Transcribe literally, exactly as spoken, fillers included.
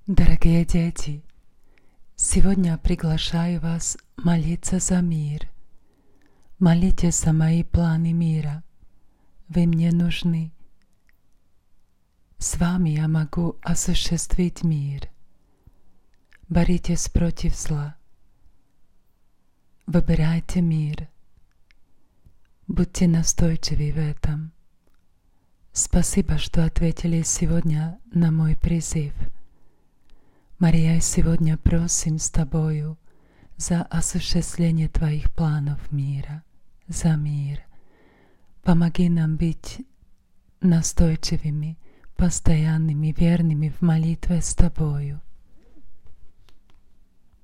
Дорогие дети, сегодня приглашаю вас молиться за мир. Молитесь за мои планы мира. Вы мне нужны. С вами я могу осуществить мир. Боритесь против зла. Выбирайте мир. Будьте настойчивы в этом. Спасибо, что ответили сегодня на мой призыв. Мария, сегодня просим с Тобою за осуществление Твоих планов мира, за мир. Помоги нам быть настойчивыми, постоянными, верными в молитве с Тобою.